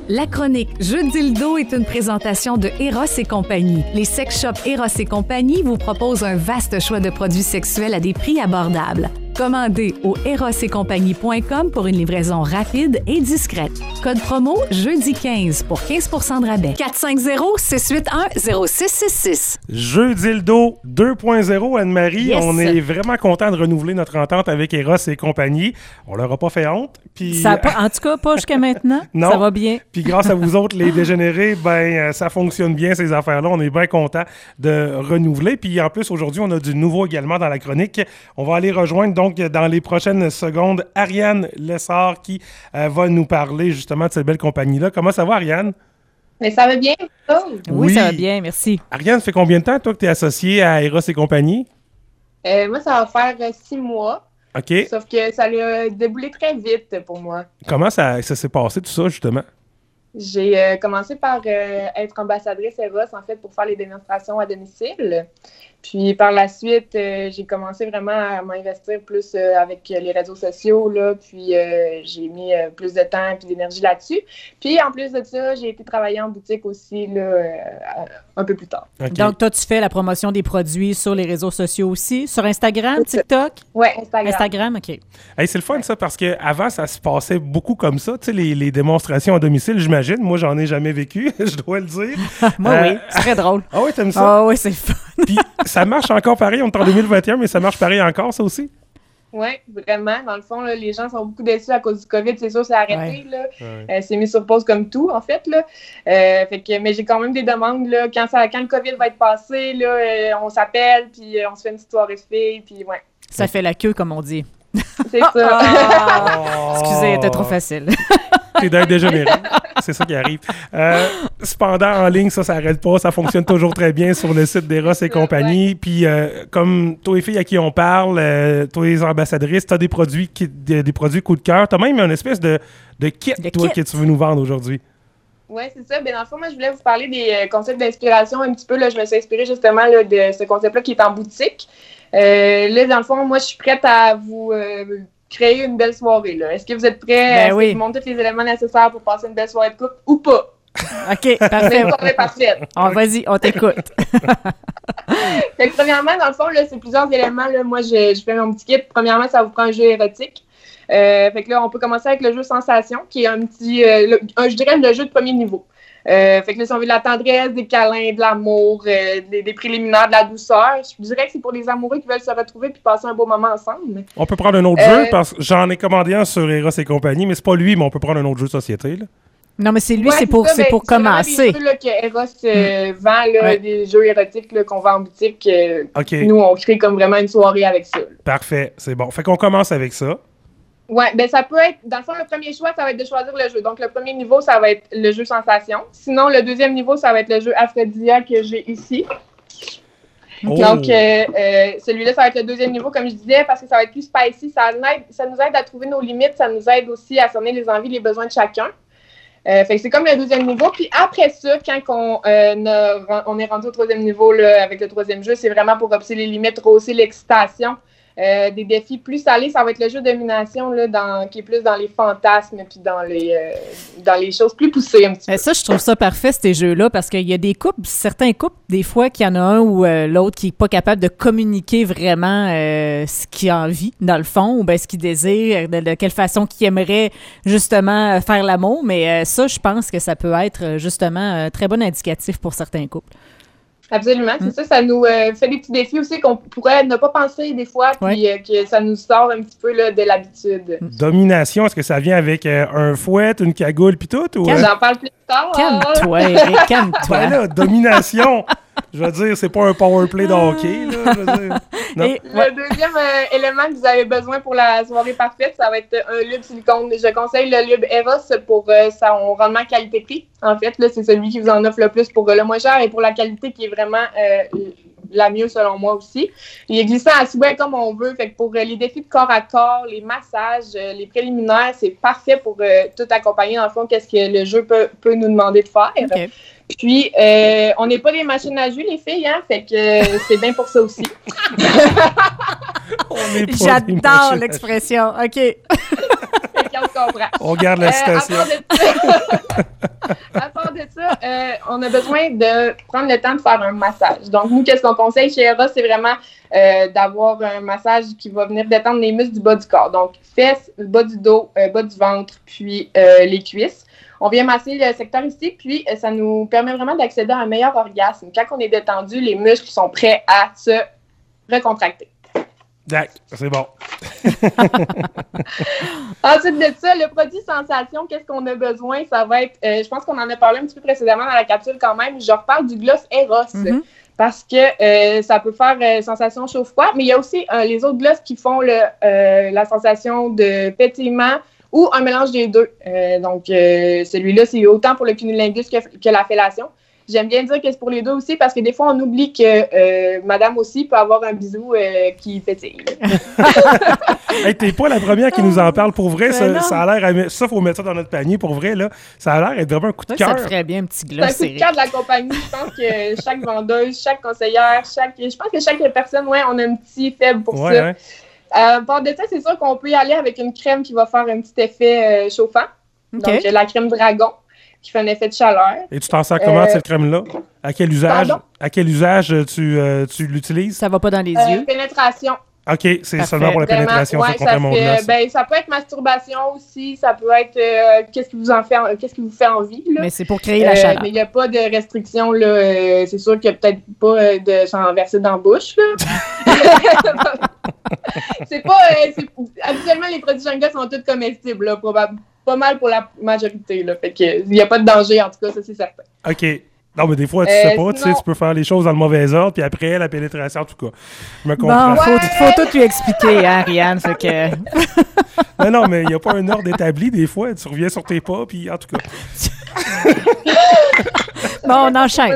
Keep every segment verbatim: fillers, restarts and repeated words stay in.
La chronique Jeux de dildo est une présentation de Eros et compagnie. Les sex shops Eros et compagnie vous proposent un vaste choix de produits sexuels à des prix abordables. Commandez au eros et compagnie point com pour une livraison rapide et discrète. Code promo jeudi quinze pour quinze pour cent de rabais. quatre cinq zéro, six huit un, zéro six six six. Jeux dildo deux point zéro, Anne-Marie. Yes. On est vraiment content de renouveler notre entente avec Eros et compagnie. On leur a pas fait honte. Puis, Ça a pas, en tout cas, pas jusqu'à maintenant. Non. Ça va bien. Puis grâce à vous autres, les dégénérés, ben euh, ça fonctionne bien, ces affaires-là. On est bien content de renouveler. Puis en plus, aujourd'hui, on a du nouveau également dans la chronique. On va aller rejoindre donc dans les prochaines secondes Ariane Lessard qui euh, va nous parler justement de cette belle compagnie-là. Comment ça va, Ariane? Mais ça va bien, ça? Oui, Oui. ça va bien, merci. Ariane, ça fait combien de temps, toi, que tu es associée à Eros et compagnie? Euh, moi, ça va faire euh, six mois. OK. Sauf que ça a déboulé très vite pour moi. Comment ça, ça s'est passé, tout ça, justement? J'ai euh, commencé par euh, être ambassadrice Eros, en fait, pour faire les démonstrations à domicile. Puis par la suite, euh, j'ai commencé vraiment à m'investir plus euh, avec les réseaux sociaux, là, puis euh, j'ai mis euh, plus de temps et d'énergie là-dessus. Puis en plus de ça, j'ai été travailler en boutique aussi, là, euh, un peu plus tard. OK. Donc, toi, tu fais la promotion des produits sur les réseaux sociaux aussi, sur Instagram, TikTok? Ouais, Instagram. Instagram, OK. Hey, c'est le fun, ça, parce qu'avant, ça se passait beaucoup comme ça. Tu sais, les, les démonstrations à domicile, j'imagine. Moi, j'en ai jamais vécu, je dois le dire. Moi, Euh, oui, c'est très drôle. Ah oui, t'aimes ça? Ah oui, c'est fun. Puis ça marche encore pareil. On est en deux mille vingt et un, mais ça marche pareil encore, ça aussi? Oui, vraiment. Dans le fond, là, les gens sont beaucoup déçus à cause du COVID. C'est sûr, c'est arrêté. Ouais. Là. Ouais. Euh, c'est mis sur pause comme tout, en fait. Là. Euh, fait que, mais j'ai quand même des demandes. Là, quand, ça, quand le COVID va être passé, là, euh, on s'appelle, puis euh, on se fait une petite soirée de filles. Puis, ouais, Ça fait la queue, comme on dit. c'est ça. Ah! Excusez, c'était trop facile. T'es d'un dégénéré. C'est ça qui arrive. Euh, cependant, en ligne, ça, ça n'arrête pas. Ça fonctionne toujours très bien sur le site d'Eros et compagnie. Puis, euh, comme toi les filles à qui on parle, euh, toi les ambassadrices, tu as des produits, qui, des, des produits coup de cœur. Tu as même une espèce de, de kit, De toi, kit. que tu veux nous vendre aujourd'hui. Oui, c'est ça. Ben, dans le fond, moi, je voulais vous parler des euh, concepts d'inspiration un petit peu. Là, je me suis inspirée justement là, de ce concept-là qui est en boutique. Euh, là, dans le fond, moi, je suis prête à vous euh, créer une belle soirée. Là. Est-ce que vous êtes prêts? Ben Est-ce oui. que je vous montre tous les éléments nécessaires pour passer une belle soirée de couple ou pas? OK, C'est parfait. une soirée parfaite. Oh, vas-y, on t'écoute. Fait que, premièrement, dans le fond, là, c'est plusieurs éléments. Là. Moi, je, je fais mon petit kit. Premièrement, ça vous prend un jeu érotique. Euh, fait que là, on peut commencer avec le jeu Sensation, qui est un petit, euh, le- un, je dirais, le jeu de premier niveau. Euh, fait que là, si on veut de la tendresse, des câlins, de l'amour, euh, des, des préliminaires, de la douceur, je dirais que c'est pour les amoureux qui veulent se retrouver puis passer un beau moment ensemble. On peut prendre un autre Euh, jeu, parce que j'en ai commandé un sur Eros et compagnie, mais c'est pas lui, mais on peut prendre un autre jeu de société. Là. Non, mais c'est lui, Ouais, c'est pour, ça, c'est ben, pour vraiment commencer. des jeux là, que Eros euh, vend, là, Ouais. des jeux érotiques là, qu'on vend en boutique. euh, OK, Nous, on crée comme vraiment une soirée avec ça. là. parfait, c'est bon. Fait qu'on commence avec ça. Ouais, ben ça peut être, dans le fond, le premier choix, ça va être de choisir le jeu. Donc, le premier niveau, ça va être le jeu Sensation. Sinon, le deuxième niveau, ça va être le jeu Aphrodisia que j'ai ici. Oh. Donc, euh, euh, celui-là, ça va être le deuxième niveau, comme je disais, parce que ça va être plus spicy. Ça, nous aide, ça nous aide à trouver nos limites. Ça nous aide aussi à cerner les envies, les besoins de chacun. Euh, fait que c'est comme le deuxième niveau. Puis après ça, quand on, euh, a- on est rendu au troisième niveau là, avec le troisième jeu, c'est vraiment pour repousser les limites, rehausser l'excitation. Euh, des défis plus salés, ça va être le jeu domination là, dans, qui est plus dans les fantasmes puis dans les, euh, dans les choses plus poussées un petit peu. Mais ça, je trouve ça parfait, ces jeux-là, parce qu'il y a des couples, certains couples, des fois, qu'il y en a un ou euh, l'autre qui n'est pas capable de communiquer vraiment euh, ce qu'il a envie, dans le fond, ou bien ce qu'il désire, de, de quelle façon qu'il aimerait justement euh, faire l'amour. Mais euh, ça, je pense que ça peut être euh, justement un très bon indicatif pour certains couples. Absolument, c'est Mm. ça. Ça nous euh, fait des petits défis aussi qu'on pourrait ne pas penser des fois, puis euh, que ça nous sort un petit peu là, de l'habitude. Domination, est-ce que ça vient avec euh, un fouet, une cagoule, puis tout? Ou, euh? J'en parle plus tard. Calme-toi, Eric, calme-toi. Ben là, domination! Je veux dire, c'est pas un power play de hockey, là. Je veux dire. Non. Et- Le deuxième euh, élément que vous avez besoin pour la soirée parfaite, ça va être un lube silicone. Je conseille le lube Eros pour euh, son rendement qualité-prix. En fait, là, c'est celui qui vous en offre le plus pour euh, le moins cher et pour la qualité qui est vraiment euh, la mieux selon moi aussi. Il est glissant à souhait comme on veut. Fait que pour euh, les défis de corps à corps, les massages, euh, les préliminaires, c'est parfait pour euh, tout accompagner dans le fond qu'est-ce que le jeu peut, peut nous demander de faire. OK. Puis, euh, on n'est pas des machines à jus, les filles, hein? Fait que euh, c'est bien pour ça aussi. On est pas des J'adore machines à- l'expression. OK. Fait qu'on se comprend. On garde la Euh, citation. à part de ça- À part de ça, euh, on a besoin de prendre le temps de faire un massage. Donc, nous, qu'est-ce qu'on conseille chez Eros, c'est vraiment euh, d'avoir un massage qui va venir détendre les muscles du bas du corps. Donc, fesses, bas du dos, euh, bas du ventre, puis euh, les cuisses. On vient masser le secteur ici, puis euh, ça nous permet vraiment d'accéder à un meilleur orgasme. Quand on est détendu, les muscles sont prêts à se recontracter. D'accord, c'est bon. Ensuite de ça, le produit sensation, qu'est-ce qu'on a besoin? Ça va être, euh, je pense qu'on en a parlé un petit peu précédemment dans la capsule quand même, je reparle du gloss Eros. Mm-hmm. Parce que euh, ça peut faire euh, sensation chaud-froid, mais il y a aussi euh, les autres glosses qui font le, euh, la sensation de pétillement ou un mélange des deux. Euh, donc, euh, celui-là, c'est autant pour le cunnilingus que, que la fellation. J'aime bien dire que c'est pour les deux aussi parce que des fois, on oublie que euh, madame aussi peut avoir un bisou euh, qui pétille. Hey, t'es pas la première qui nous en parle. Pour vrai, ça, ça a l'air... Ça, faut mettre ça dans notre panier. Pour vrai, là, ça a l'air d'être vraiment un coup de cœur. Ça te ferait bien un petit gloss. C'est un coup de cœur de la compagnie. Je pense que chaque vendeuse, chaque conseillère, chaque... Je pense que chaque personne, ouais, on a un petit faible pour ouais, ça. Hein. Euh, par de ça, c'est sûr qu'on peut y aller avec une crème qui va faire un petit effet euh, chauffant. Okay. Donc, la crème Dragon, qui fait un effet de chaleur. Et tu t'en sers comment, euh, cette crème-là? À quel usage, à quel usage tu, euh, tu l'utilises? Ça va pas dans les euh, yeux? Pénétration. OK, c'est Parfait. Seulement pour la Vraiment, pénétration, ouais, ça comprend mon gloss. Ben, ça peut être masturbation aussi, ça peut être euh, qu'est-ce qui vous en fait, qu'est-ce qui vous fait envie. Là. Mais c'est pour créer la chaleur. Euh, mais il n'y a pas de restriction, là. Euh, c'est sûr qu'il n'y a peut-être pas de s'en verser dans la bouche, là. c'est pas... Euh, c'est, habituellement, les produits Jenga sont tous comestibles, là, probable, pas mal pour la majorité, là. Fait que il n'y a pas de danger, en tout cas, ça, c'est certain. OK. Non, mais des fois, tu euh, sais pas, sinon... tu sais, tu peux faire les choses dans le mauvais ordre, puis après, la pénétration, en tout cas. Je me comprends. Bon, faut, ouais. faut tout lui expliquer, hein, Ariane, fait que... non, non, mais il n'y a pas un ordre établi, des fois. Tu reviens sur tes pas, puis en tout cas... bon, on enchaîne.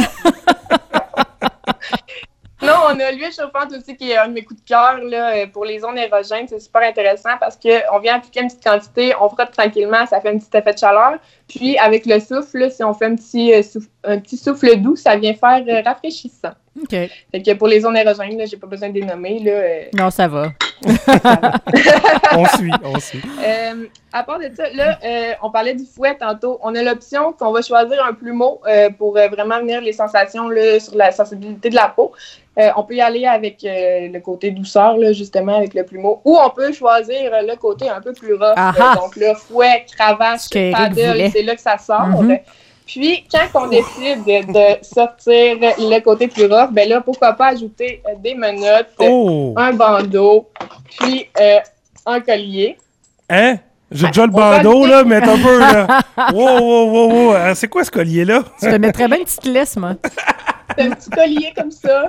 Non, on a l'huile chauffante aussi qui est un de mes coups de cœur là, pour les zones érogènes. C'est super intéressant parce qu'on vient appliquer une petite quantité, on frotte tranquillement, ça fait un petit effet de chaleur. Puis avec le souffle, là, si on fait un petit, euh, souffle, un petit souffle doux, ça vient faire euh, rafraîchissant. OK. Fait que pour les zones érogènes, là, j'ai pas besoin de les nommer. Là, euh... Non, ça va. ça va. on suit, on suit. Euh, à part de ça, là, euh, on parlait du fouet tantôt. On a l'option qu'on va choisir un plumeau euh, pour euh, vraiment venir les sensations là, sur la sensibilité de la peau. Euh, on peut y aller avec euh, le côté douceur, là, justement, avec le plumeau. Ou on peut choisir euh, le côté un peu plus rough. Euh, donc, le fouet, cravache, paddle, c'est là que ça sort. Mm-hmm. Puis, quand on décide de, de sortir le côté plus rough, ben là, pourquoi pas ajouter euh, des menottes, oh. un bandeau, puis euh, un collier. Hein? J'ai déjà le bandeau, là, mais un peu, là. Wow, wow, wow, wow. C'est quoi ce collier-là? Tu te mettrais bien une petite laisse, moi. C'est un petit collier comme ça.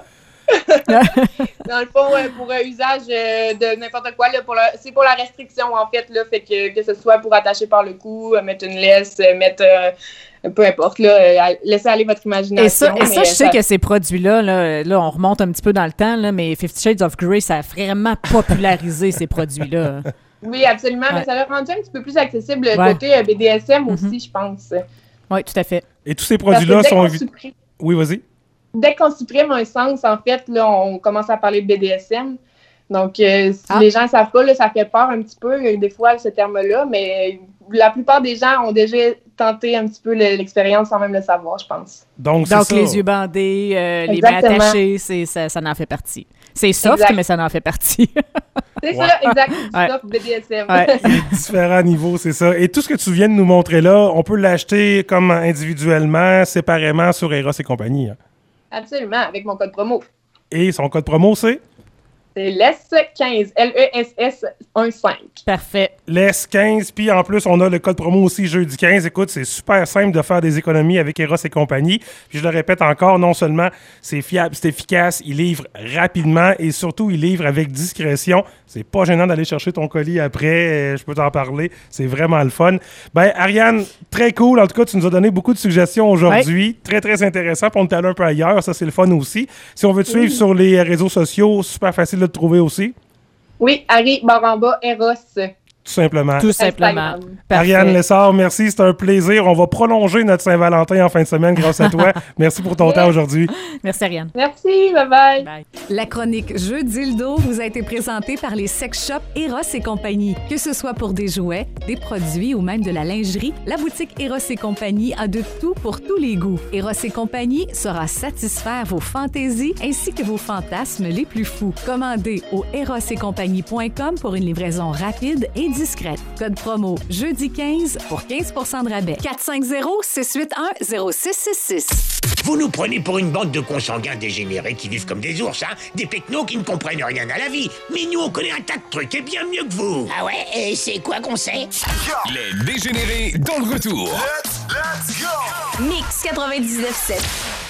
Dans le fond, euh, pour euh, usage euh, de n'importe quoi, là, pour la, c'est pour la restriction, en fait, là, fait que, que ce soit pour attacher par le cou, euh, mettre une laisse, euh, mettre... Euh, peu importe, là, euh, laissez aller votre imagination. Et ça, et ça mais, je sais ça... que ces produits-là, là, là, on remonte un petit peu dans le temps, là, mais Fifty Shades of Grey, ça a vraiment popularisé ces produits-là. Oui, absolument, ouais. Mais ça l'a rendu un petit peu plus accessible ouais. côté euh, B D S M aussi, mm-hmm. je pense. Oui, tout à fait. Et tous ces produits-là sont... Supprime... Oui, vas-y. Dès qu'on supprime un sens, en fait, là, on commence à parler de B D S M. Donc, euh, si ah. les gens ne savent pas, là, ça fait peur un petit peu, des fois, ce terme-là, mais la plupart des gens ont déjà tenté un petit peu l'expérience sans même le savoir, je pense. Donc, c'est Donc ça. Les yeux bandés, euh, les mains attachées, c'est, ça, ça en fait partie. C'est soft, exact. Mais ça en fait partie. C'est ouais. ça, exact. Du ouais. soft B D S M. Ouais. Différents niveaux, c'est ça. Et tout ce que tu viens de nous montrer là, on peut l'acheter comme individuellement, séparément sur Eros et compagnie. Hein. Absolument, avec mon code promo. Et son code promo, c'est? C'est L E S quinze, L E S S quinze. Parfait. L E S quinze, puis en plus, on a le code promo aussi jeudi quinze. Écoute, c'est super simple de faire des économies avec Eros et compagnie. Puis je le répète encore, non seulement c'est fiable, c'est efficace, il livre rapidement et surtout, il livre avec discrétion. C'est pas gênant d'aller chercher ton colis après, je peux t'en parler. C'est vraiment le fun. Ben, Ariane, très cool. En tout cas, tu nous as donné beaucoup de suggestions aujourd'hui. Ouais. Très, très intéressant. Puis on est allé un peu ailleurs. Ça, c'est le fun aussi. Si on veut te suivre oui. sur les réseaux sociaux, super facile de te trouver aussi. Oui, Harry Baramba Eros. tout simplement. Tout simplement. Parfait. Ariane Lessard, merci, c'est un plaisir. On va prolonger notre Saint-Valentin en fin de semaine grâce à toi. Merci pour ton temps aujourd'hui. Merci, Ariane. Merci, bye-bye. Bye. La chronique Jeux dildo vous a été présentée par les sex shops Eros et compagnie. Que ce soit pour des jouets, des produits ou même de la lingerie, la boutique Eros et compagnie a de tout pour tous les goûts. Eros et compagnie saura satisfaire vos fantaisies ainsi que vos fantasmes les plus fous. Commandez au eros et compagnie point com pour une livraison rapide et discrète. Code promo jeudi quinze pour quinze pour cent de rabais. quatre cinq zéro, six huit un, zéro six six six. Vous nous prenez pour une bande de consanguins dégénérés qui vivent comme des ours, hein? Des pecnos qui ne comprennent rien à la vie. Mais nous, on connaît un tas de trucs et bien mieux que vous. Ah ouais? Et c'est quoi qu'on sait? Les dégénérés dans le retour. Let's, let's go! Mix quatre-vingt-dix-neuf sept.